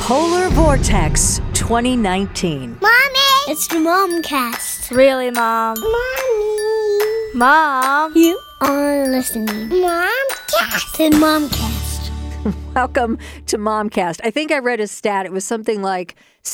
Polar Vortex 2019. Mommy! It's the Momcast. Really, Mom? Mommy! Mom? You are listening. Momcast. The Momcast. Welcome to Momcast. I think I read a stat. It was something like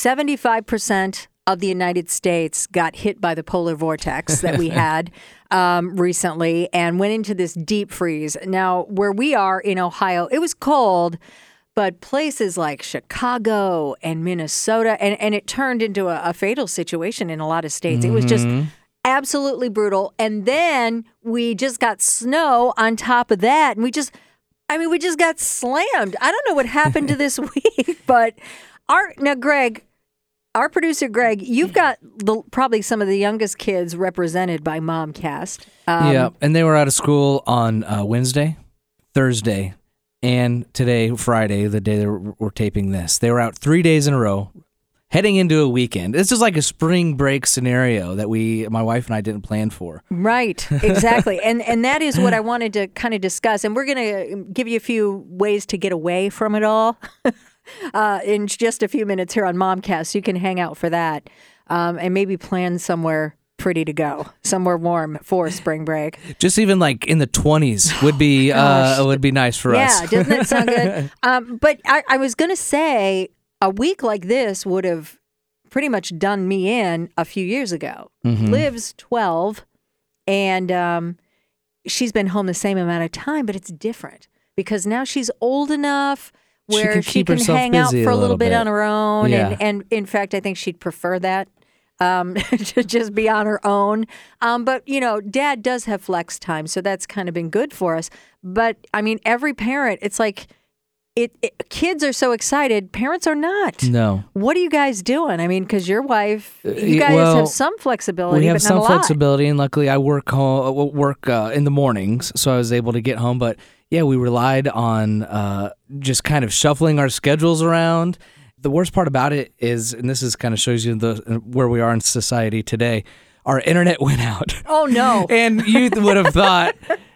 75% of the United States got hit by the polar vortex that we had recently and went into this deep freeze. Now, where we are in Ohio, it was cold, but places like Chicago and Minnesota, and it turned into a fatal situation in a lot of states. It was just absolutely brutal. And then we just got snow on top of that. And we just got slammed. I don't know what happened to this week, but Greg, our producer, Greg, you've got probably some of the youngest kids represented by Momcast. Yeah, and they were out of school on Wednesday, Thursday, and today, Friday, the day that we're taping this. They were out 3 days in a row, heading into a weekend. This is like a spring break scenario that my wife and I didn't plan for. Right, exactly. and that is what I wanted to kind of discuss. And we're going to give you a few ways to get away from it all. In just a few minutes here on Momcast. You can hang out for that and maybe plan somewhere pretty to go, somewhere warm for spring break. Just even like in the 20s would be nice for us. Yeah, doesn't that sound good? But I was going to say a week like this would have pretty much done me in a few years ago. Liv's 12 and she's been home the same amount of time, but it's different because now she's old enough where she can hang out for a little bit on her own. Yeah. And in fact, I think she'd prefer that, to just be on her own. But, Dad does have flex time, so that's kind of been good for us. But, I mean, every parent, it's like kids are so excited. Parents are not. No. What are you guys doing? I mean, because your wife, you guys have some flexibility, we have but some not a lot. flexibility, and luckily I work in the mornings, so I was able to get home. But yeah, we relied on just kind of shuffling our schedules around. The worst part about it is, and this is kind of shows you where we are in society today, our internet went out. Oh, no. And you would have thought,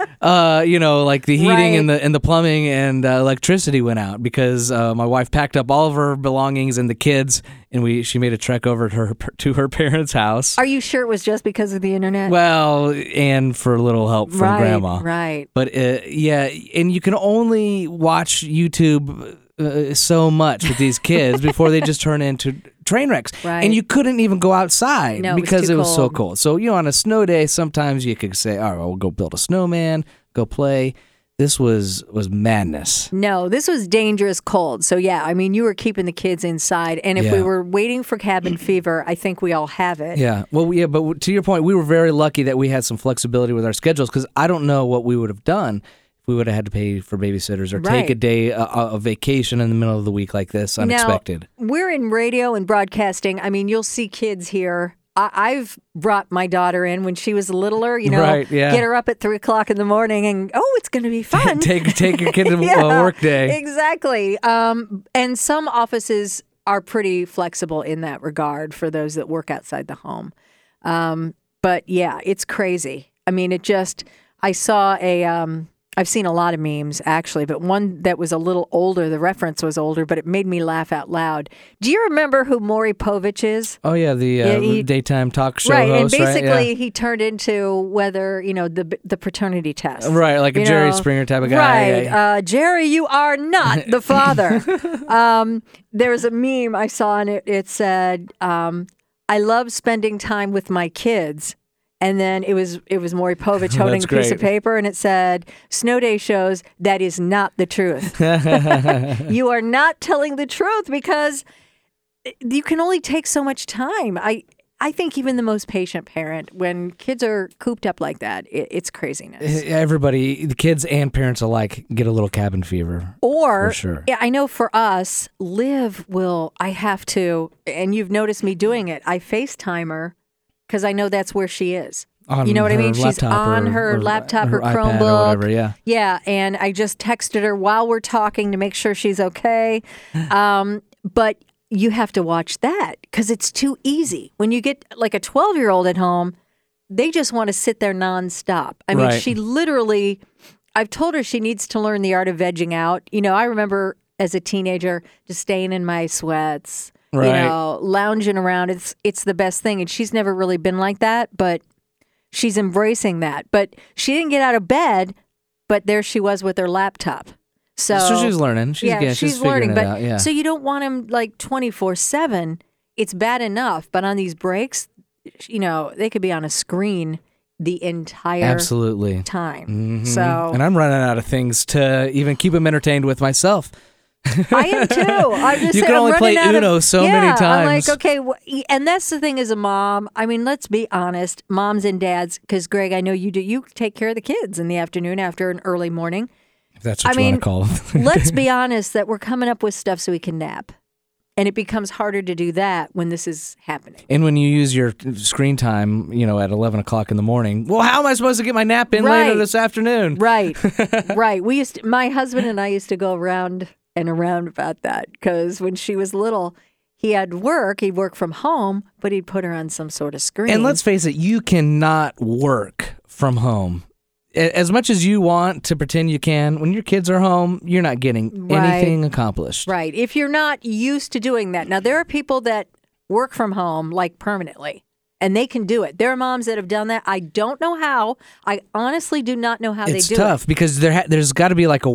like the heating Right. and the plumbing and electricity went out because my wife packed up all of her belongings and the kids, and she made a trek over to her parents' house. Are you sure it was just because of the internet? Well, and for a little help from Grandma. Right. But yeah, and you can only watch YouTube so much with these kids before they just turn into train wrecks. Right. And you couldn't even go outside because it it was was too so cold. cold. So, on a snow day, sometimes you could say, all right, we'll go build a snowman, go play. This was madness. No, this was dangerous cold. So, yeah, I mean, you were keeping the kids inside. And if we Yeah. were waiting for cabin fever, I think we all have it. Yeah. Well, yeah, but to your point, we were very lucky that we had some flexibility with our schedules because I don't know what we would have done if we would have had to pay for babysitters or take a day of vacation in the middle of the week like this, unexpected. Now, we're in radio and broadcasting. I mean, you'll see kids here. I've brought my daughter in when she was littler, Right, yeah. get her up at 3 o'clock in the morning and, it's going to be fun. take your kid to Yeah, work day. Exactly. And some offices are pretty flexible in that regard for those that work outside the home. But yeah, it's crazy. I mean, I saw I've seen a lot of memes actually, but one that was a little older, the reference was older, but it made me laugh out loud. Do you remember who Maury Povich is? Oh yeah, the daytime talk show Right, host, and basically right? Yeah. he turned into whether, the paternity test. Right, like a Jerry Springer type of guy. Right. Yeah. Jerry, you are not the father. There was a meme I saw, and it said, I love spending time with my kids. And then it was Maury Povich holding a piece of great. paper, and it said, Snow Day shows that is not the truth. You are not telling the truth because you can only take so much time. I think even the most patient parent, when kids are cooped up like that, it's craziness. Everybody, the kids and parents alike, get a little cabin fever. Or, for sure. Yeah, I know for us, I have to, and you've noticed me doing it, I FaceTime her because I know that's where she is. You know what I mean? She's on her laptop, her Chromebook. iPad or whatever, yeah. Yeah, and I just texted her while we're talking to make sure she's okay. But you have to watch that because it's too easy. When you get like a 12-year-old at home, they just want to sit there nonstop. I mean, Right. she literally, I've told her she needs to learn the art of vegging out. I remember as a teenager, just staying in my sweats, Right. lounging around. It's the best thing. And she's never really been like that, but she's embracing that. But she didn't get out of bed, but there she was with her laptop. So she's learning. She's she's figuring learning. it But out. Yeah. so you don't want him like 24/7. It's bad enough, but on these breaks, they could be on a screen the entire Absolutely. time. Mhm. So And I'm running out of things to even keep him entertained with myself. I am too. I'm just You saying, can only I'm play running out Uno of, so many I'm like, times. okay, and that's the thing as a mom. I mean, let's be honest, moms and dads, because Greg, I know you do. You take care of the kids in the afternoon after an early morning. If that's what you want to call them. Let's be honest that we're coming up with stuff so we can nap. And it becomes harder to do that when this is happening. And when you use your screen time, at 11 o'clock in the morning, well, how am I supposed to get my nap in later this afternoon? Right, right. My husband and I used to go around and around about that because when she was little, he'd work from home, but he'd put her on some sort of screen. And let's face it, you cannot work from home. As much as you want to pretend you can, when your kids are home, you're not getting anything accomplished. Right. If you're not used to doing that. Now, there are people that work from home like permanently, and they can do it. There are moms that have done that. I don't know how. I honestly do not know how they do it. It's tough because there's got to be like a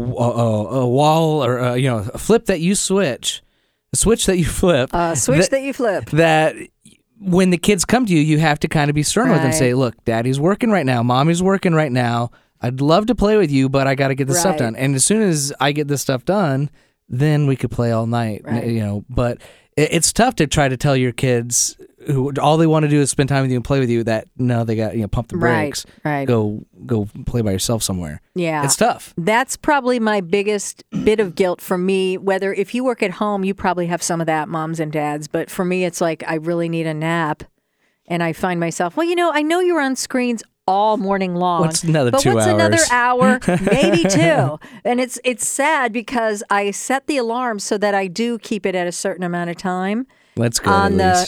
wall or a flip that you switch, a switch that you flip. That you flip. That when the kids come to you, you have to kind of be stern with them. Say, look, Daddy's working right now. Mommy's working right now. I'd love to play with you, but I got to get this stuff done. And as soon as I get this stuff done, then we could play all night. Right. But it's tough to try to tell your kids who all they want to do is spend time with you and play with you that no, they got pump the brakes. Right. Go play by yourself somewhere. Yeah. It's tough. That's probably my biggest bit of guilt for me. Whether if you work at home, you probably have some of that, moms and dads. But for me, it's like I really need a nap. And I find myself, I know you're on screens all morning long. What's another but 2 hours? What's another hour? Maybe 2. And it's sad because I set the alarm so that I do keep it at a certain amount of time. Let's go.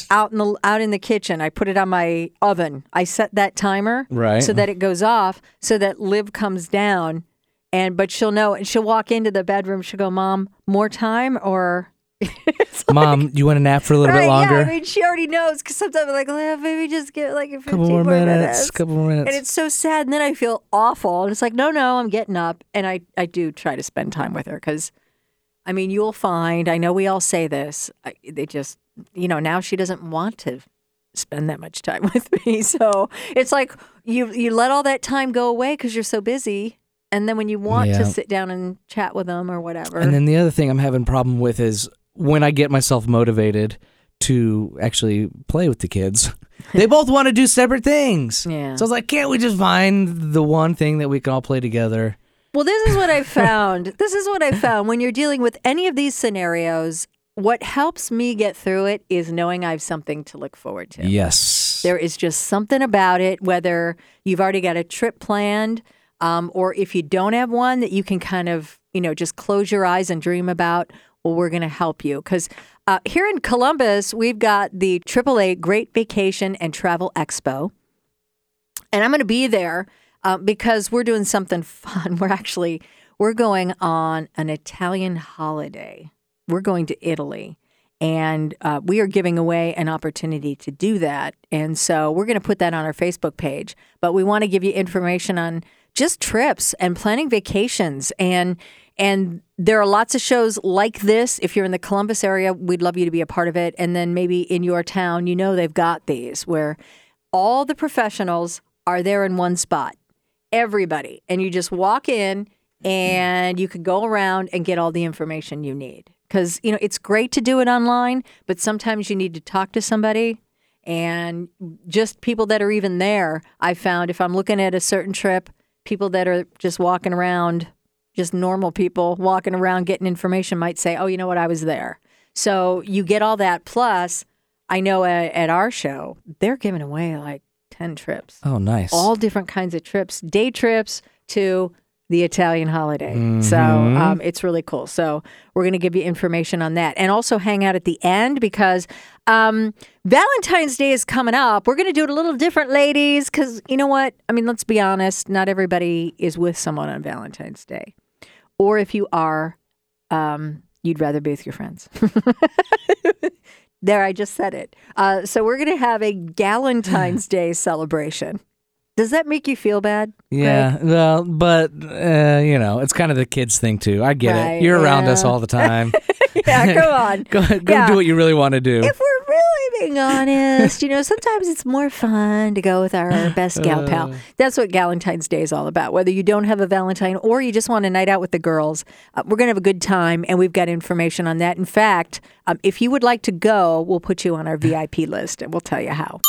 Out in the kitchen. I put it on my oven. I set that timer so that it goes off, so that Liv comes down, but she'll know, and she'll walk into the bedroom. She'll go, "Mom, more time?" Or Mom, you want to nap for a little bit longer? Yeah, I mean, she already knows because sometimes I'm like, maybe just get like a 15 couple more minutes. And it's so sad. And then I feel awful. And it's like, no, I'm getting up. And I do try to spend time with her because, I mean, you'll find, I know we all say this, they just, now she doesn't want to spend that much time with me. So it's like you let all that time go away because you're so busy. And then when you want to sit down and chat with them or whatever. And then the other thing I'm having a problem with is when I get myself motivated to actually play with the kids, they both want to do separate things. Yeah. So I was like, can't we just find the one thing that we can all play together? Well, this is what I found. When you're dealing with any of these scenarios, what helps me get through it is knowing I have something to look forward to. Yes. There is just something about it, whether you've already got a trip planned or if you don't have one that you can kind of, just close your eyes and dream about. Well, we're going to help you because here in Columbus, we've got the AAA Great Vacation and Travel Expo. And I'm going to be there because we're doing something fun. We're going on an Italian holiday. We're going to Italy. And we are giving away an opportunity to do that. And so we're going to put that on our Facebook page. But we want to give you information on just trips and planning vacations. And there are lots of shows like this. If you're in the Columbus area, we'd love you to be a part of it. And then maybe in your town, they've got these where all the professionals are there in one spot. Everybody. And you just walk in and you can go around and get all the information you need. Because, it's great to do it online, but sometimes you need to talk to somebody. And just people that are even there, I found if I'm looking at a certain trip, people that are just walking around, just normal people walking around getting information might say, oh, you know what, I was there. So you get all that. Plus, I know at our show, they're giving away like 10 trips. Oh, nice. All different kinds of trips, day trips to the Italian holiday. Mm-hmm. So it's really cool. So we're going to give you information on that and also hang out at the end because Valentine's Day is coming up. We're going to do it a little different, ladies, because you know what? I mean, let's be honest. Not everybody is with someone on Valentine's Day. Or if you are, you'd rather be with your friends. There, I just said it. So we're going to have a Galentine's Day celebration. Does that make you feel bad? Yeah, Greg? well, but, it's kind of the kids thing, too. I get Right, it. You're around yeah. us all the time. Yeah, come on. Go Yeah. do what you really want to do. If we're really being honest, sometimes it's more fun to go with our best gal pal. That's what Galentine's Day is all about. Whether you don't have a Valentine or you just want a night out with the girls, we're going to have a good time, and we've got information on that. In fact, if you would like to go, we'll put you on our VIP list, and we'll tell you how.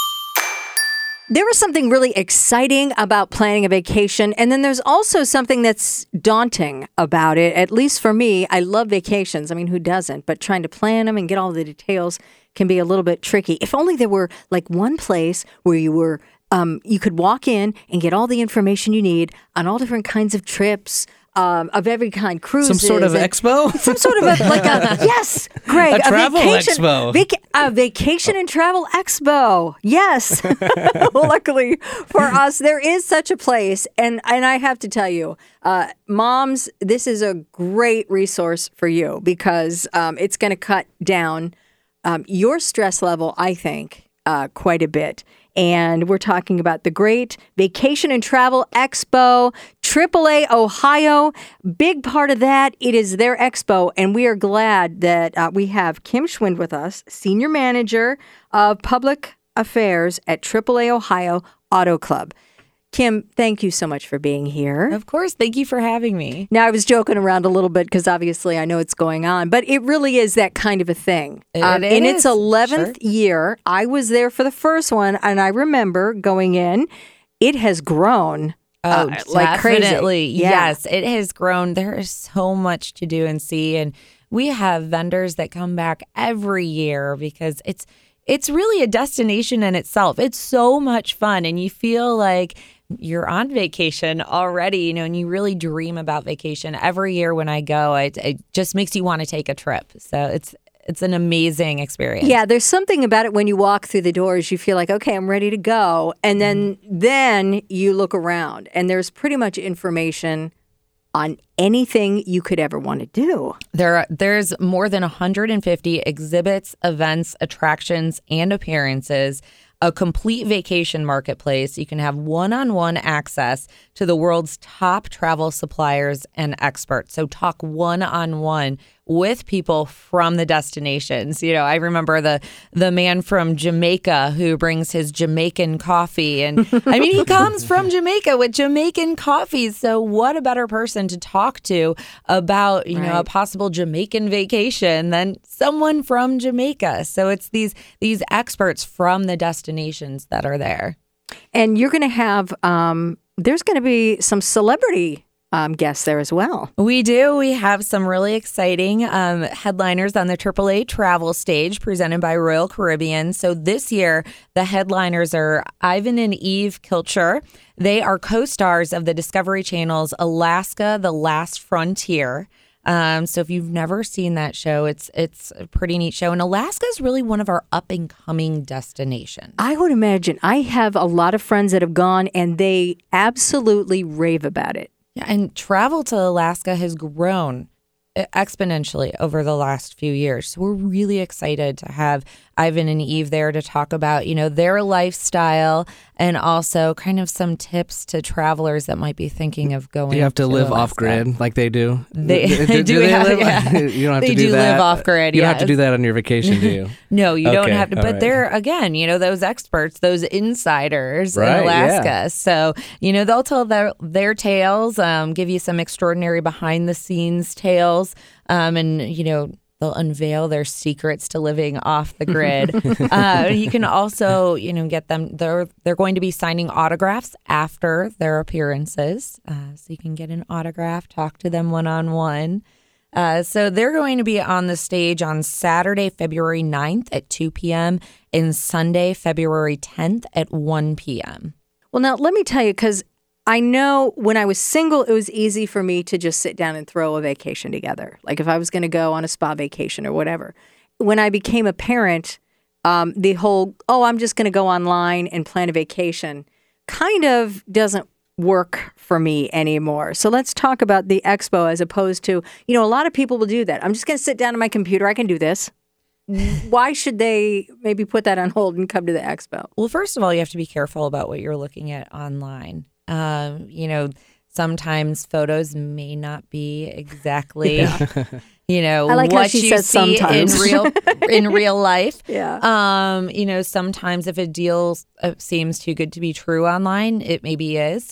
There was something really exciting about planning a vacation, and then there's also something that's daunting about it. At least for me, I love vacations. I mean, who doesn't? But trying to plan them and get all the details can be a little bit tricky. If only there were like one place where you could walk in and get all the information you need on all different kinds of trips. Of every kind, cruises. Some sort of expo? Some sort of yes, Greg. A travel expo. A vacation and travel expo. Yes. Luckily for us, there is such a place. And I have to tell you, moms, this is a great resource for you because it's going to cut down your stress level, I think, quite a bit. And we're talking about the Great Vacation and Travel Expo, AAA Ohio. Big part of that, it is their expo. And we are glad that we have Kim Schwind with us, Senior Manager of Public Affairs at AAA Ohio Auto Club. Kim, thank you so much for being here. Of course. Thank you for having me. Now, I was joking around a little bit because obviously I know it's going on, but it really is that kind of a thing. In its 11th year, I was there for the first one, and I remember going in. It has grown like crazy. Definitely. Yeah. Yes, it has grown. There is so much to do and see, and we have vendors that come back every year because it's really a destination in itself. It's so much fun, and you feel like you're on vacation already, and you really dream about vacation. Every year when I go, it just makes you want to take a trip. So it's an amazing experience. Yeah, there's something about it when you walk through the doors, you feel like, okay, I'm ready to go. And then you look around, and there's pretty much information on anything you could ever want to do. There's more than 150 exhibits, events, attractions, and appearances. A complete vacation marketplace. You can have one-on-one access to the world's top travel suppliers and experts. So talk one-on-one with people from the destinations. I remember the man from Jamaica who brings his Jamaican coffee. And I mean, he comes from Jamaica with Jamaican coffee. So what a better person to talk to about, a possible Jamaican vacation than someone from Jamaica. So it's these experts from the destinations that are there. And you're going to have, there's going to be some celebrity guests there as well. We do. We have some really exciting headliners on the AAA travel stage presented by Royal Caribbean. So this year, the headliners are Ivan and Eve Kilcher. They are co-stars of the Discovery Channel's Alaska: The Last Frontier. So if you've never seen that show, it's a pretty neat show. And Alaska is really one of our up-and-coming destinations. I would imagine. I have a lot of friends that have gone, and they absolutely rave about it. Yeah, and travel to Alaska has grown exponentially over the last few years. So we're really excited to have Ivan and Eve there to talk about, their lifestyle and also kind of some tips to travelers that might be thinking of going. You have to live Alaska. off grid like they do. They do do they have, live? yeah. You don't have They to do do that. live off grid. You don't yes. have to do that on your vacation, do you? No, you don't have to. all But right. they're, again, those experts, those insiders in Right, Alaska. yeah. So, they'll tell their tales, give you some extraordinary behind the scenes tales, and, they'll unveil their secrets to living off the grid. You can also, get them. They're going to be signing autographs after their appearances, so you can get an autograph, talk to them one-on-one. So they're going to be on the stage on Saturday, February 9th at 2 p.m. and Sunday, February 10th at 1 p.m. Well, now, let me tell you, because I know when I was single, it was easy for me to just sit down and throw a vacation together. Like if I was going to go on a spa vacation or whatever. When I became a parent, the whole, I'm just going to go online and plan a vacation kind of doesn't work for me anymore. So let's talk about the expo as opposed to, a lot of people will do that. I'm just going to sit down at my computer. I can do this. Why should they maybe put that on hold and come to the expo? Well, first of all, you have to be careful about what you're looking at online. Sometimes photos may not be exactly, I like what how she you says see sometimes. in real life. Yeah. Sometimes if a deal seems too good to be true online, it maybe is.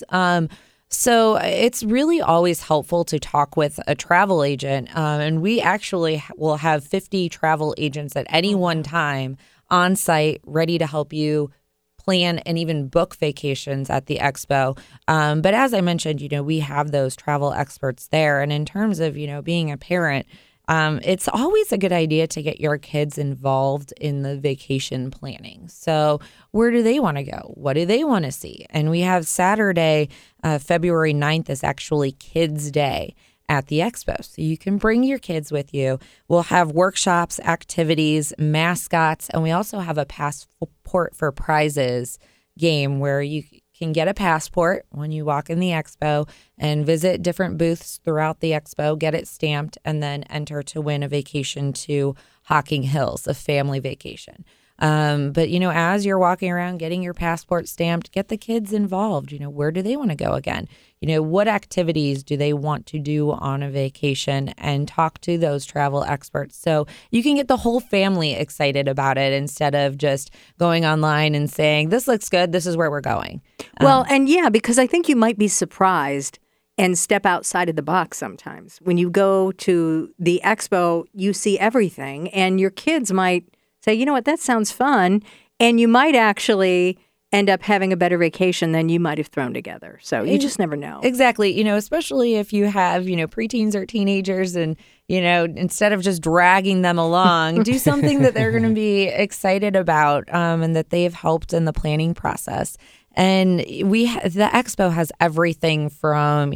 So it's really always helpful to talk with a travel agent. And we actually will have 50 travel agents at any one time on site ready to help you plan and even book vacations at the expo. But as I mentioned, we have those travel experts there. And in terms of, being a parent, it's always a good idea to get your kids involved in the vacation planning. So where do they want to go? What do they want to see? And we have Saturday, February 9th is actually Kids Day at the expo. So you can bring your kids with you. We'll have workshops, activities, mascots, and we also have a passport for prizes game where you can get a passport when you walk in the expo and visit different booths throughout the expo, get it stamped, and then enter to win a vacation to Hocking Hills, a family vacation. But, as you're walking around getting your passport stamped, get the kids involved. Where do they want to go again? What activities do they want to do on a vacation, and talk to those travel experts so you can get the whole family excited about it instead of just going online and saying, this looks good, this is where we're going. Well, because I think you might be surprised and step outside of the box sometimes. When you go to the expo, you see everything, and your kids might say, you know what, that sounds fun. And you might actually end up having a better vacation than you might have thrown together. So you just never know. Exactly. Especially if you have, preteens or teenagers and, instead of just dragging them along, do something that they're going to be excited about and that they've helped in the planning process. And the expo has everything from,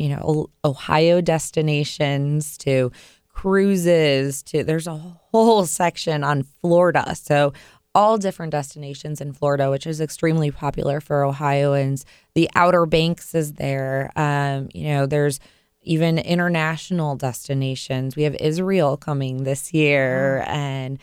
Ohio destinations to cruises to there's a whole section on Florida. So all different destinations in Florida, which is extremely popular for Ohioans. The Outer Banks is there. There's even international destinations. We have Israel coming this year and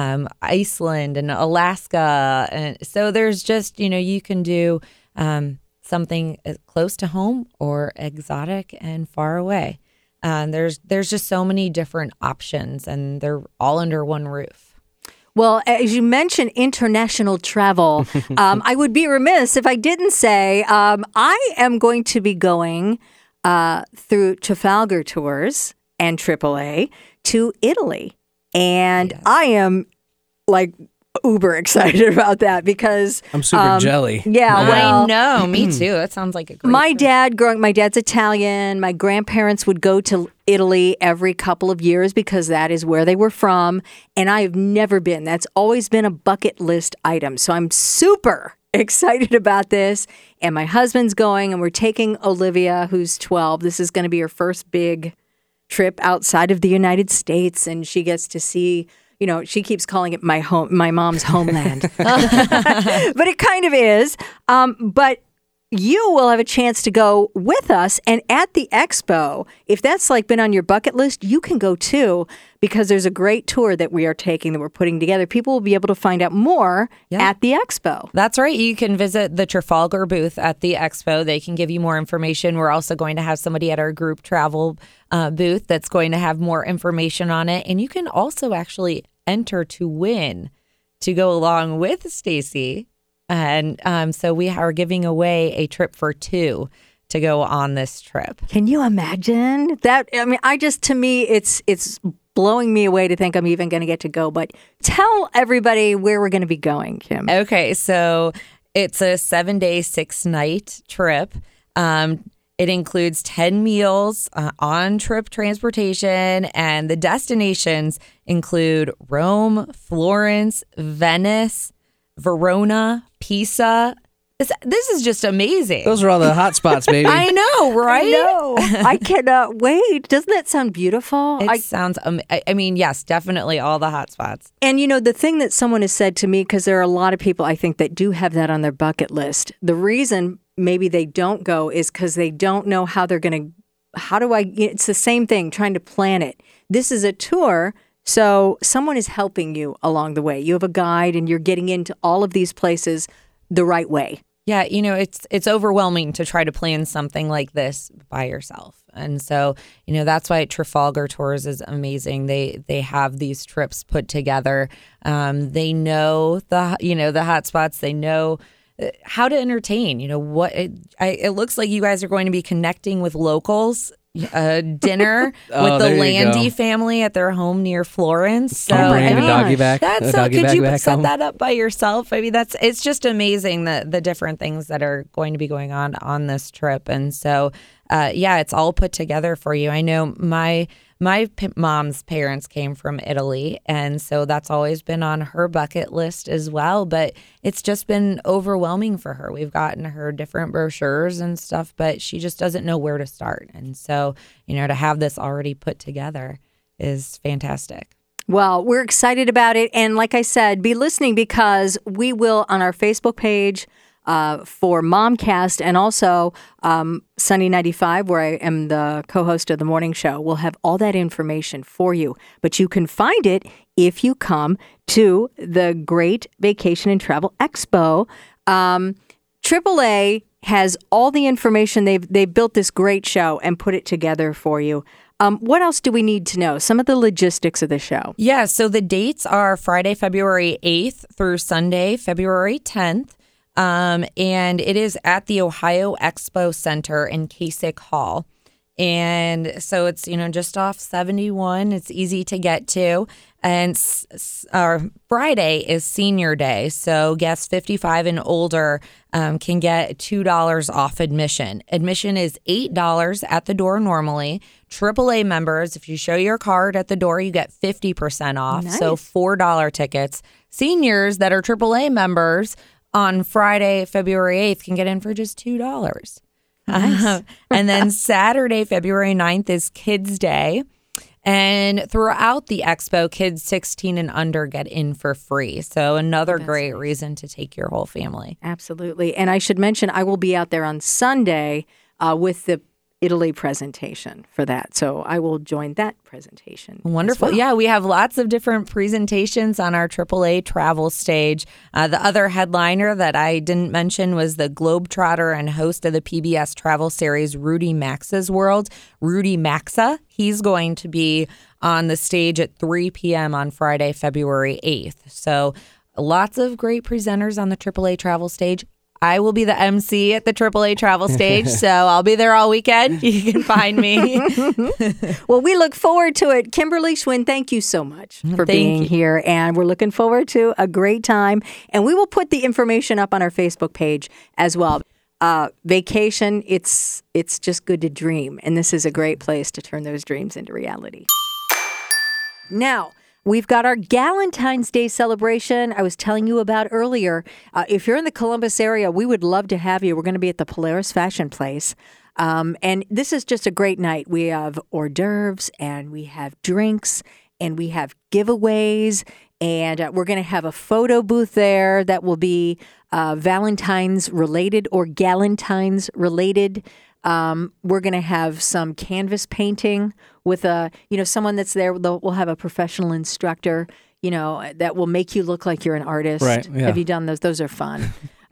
Iceland and Alaska. And so there's just, you can do something close to home or exotic and far away. There's just so many different options, and they're all under one roof. Well, as you mentioned international travel, I would be remiss if I didn't say I am going to be going through Trafalgar Tours and AAA to Italy. And yes. I am uber excited about that because I'm super jelly. Yeah, well, I know, me too. That sounds like a great my dad's Italian. My grandparents would go to Italy every couple of years because that is where they were from, and I have never been. That's always been a bucket list item. So I'm super excited about this, and my husband's going, and we're taking Olivia, who's 12. This is going to be her first big trip outside of the United States, and she gets to see. She keeps calling it my mom's homeland. But it kind of is. But you will have a chance to go with us. And at the expo, if that's been on your bucket list, you can go too, because there's a great tour that we are taking that we're putting together. People will be able to find out more at the expo. That's right. You can visit the Trafalgar booth at the expo. They can give you more information. We're also going to have somebody at our group travel booth that's going to have more information on it. And you can also actually enter to win to go along with Stacy. And so we are giving away a trip for 2 to go on this trip. Can you imagine that? I mean, to me, it's blowing me away to think I'm even going to get to go. But tell everybody where we're going to be going, Kim. Okay, so it's a 7-day, 6-night trip. It includes 10 meals, on-trip transportation, and the destinations include Rome, Florence, Venice, Verona, Pisa. This is just amazing. Those are all the hot spots, baby. I know, right? I know. I cannot wait. Doesn't that sound beautiful? It sounds, yes, definitely all the hot spots. And the thing that someone has said to me, because there are a lot of people I think that do have that on their bucket list, the reason maybe they don't go is because they don't know how they're going to, it's the same thing, trying to plan it. This is a tour, so someone is helping you along the way. You have a guide and you're getting into all of these places the right way. Yeah, it's overwhelming to try to plan something like this by yourself. And so, that's why Trafalgar Tours is amazing. They have these trips put together. They know the hot spots. They know how to entertain. It looks like you guys are going to be connecting with locals. Dinner with the Landy family at their home near Florence. So bringing the doggy back. Could you set that up by yourself? I mean, it's just amazing the different things that are going to be going on this trip. And so, it's all put together for you. I know my mom's parents came from Italy, and so that's always been on her bucket list as well. But it's just been overwhelming for her. We've gotten her different brochures and stuff, but she just doesn't know where to start. And so, to have this already put together is fantastic. Well, we're excited about it. And like I said, be listening because we will on our Facebook page for Momcast and also Sunny 95, where I am the co-host of the morning show. We'll have all that information for you. But you can find it if you come to the Great Vacation and Travel Expo. AAA has all the information. They've built this great show and put it together for you. What else do we need to know? Some of the logistics of the show. Yeah, so the dates are Friday, February 8th through Sunday, February 10th. And it is at the Ohio Expo Center in Kasich Hall. And so it's, just off 71. It's easy to get to. And Friday is Senior Day. So guests 55 and older can get $2 off admission. Admission is $8 at the door normally. AAA members, if you show your card at the door, you get 50% off. Nice. So $4 tickets. Seniors that are AAA members on Friday, February 8th, can get in for just $2. Nice. And then Saturday, February 9th is Kids Day. And throughout the expo, kids 16 and under get in for free. So another great reason to take your whole family. Absolutely. And I should mention, I will be out there on Sunday with the Italy presentation for that. So I will join that presentation. Wonderful. Well. Yeah, we have lots of different presentations on our AAA travel stage. The other headliner that I didn't mention was the Globetrotter and host of the PBS travel series, Rudy Maxa's World, Rudy Maxa. He's going to be on the stage at 3 p.m. on Friday, February 8th. So lots of great presenters on the AAA travel stage. I will be the MC at the AAA travel stage, so I'll be there all weekend. You can find me. Well, we look forward to it. Kimberly Schwinn, thank you so much for being here, and we're looking forward to a great time. And we will put the information up on our Facebook page as well. Vacation, it's just good to dream, and this is a great place to turn those dreams into reality. Now, we've got our Galentine's Day celebration I was telling you about earlier. If you're in the Columbus area, we would love to have you. We're going to be at the Polaris Fashion Place. And this is just a great night. We have hors d'oeuvres and we have drinks and we have giveaways. And we're going to have a photo booth there that will be Valentine's related or Galentine's related. We're going to have some canvas painting with someone that's there. We'll have a professional instructor, that will make you look like you're an artist. Right, yeah. Have you done those? Those are fun.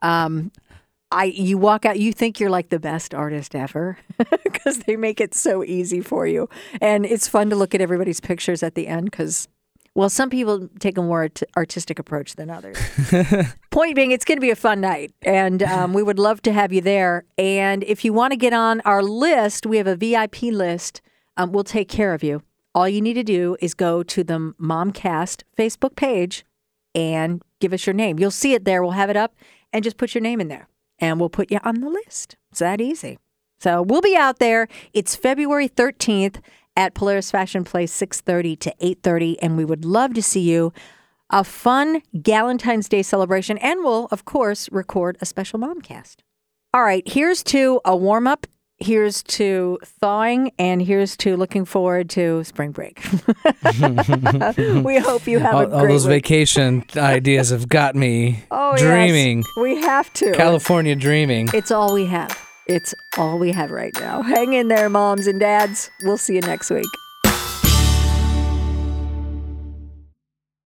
You walk out, you think you're like the best artist ever because they make it so easy for you. And it's fun to look at everybody's pictures at the end because, well, some people take a more artistic approach than others. Point being, it's going to be a fun night, and we would love to have you there. And if you want to get on our list, we have a VIP list. We'll take care of you. All you need to do is go to the Momcast Facebook page and give us your name. You'll see it there. We'll have it up, and just put your name in there, and we'll put you on the list. It's that easy. So we'll be out there. It's February 13th. At Polaris Fashion Place, 6:30 to 8:30, and we would love to see you. A fun Galentine's Day celebration, and we'll, of course, record a special Momcast. All right, here's to a warm-up here's to thawing, and here's to looking forward to spring break. We hope you have a great all those week. vacation ideas have got me Oh, dreaming. Yes. We have to. California dreaming. It's all we have. It's all we have right now. Hang in there, moms and dads. We'll see you next week.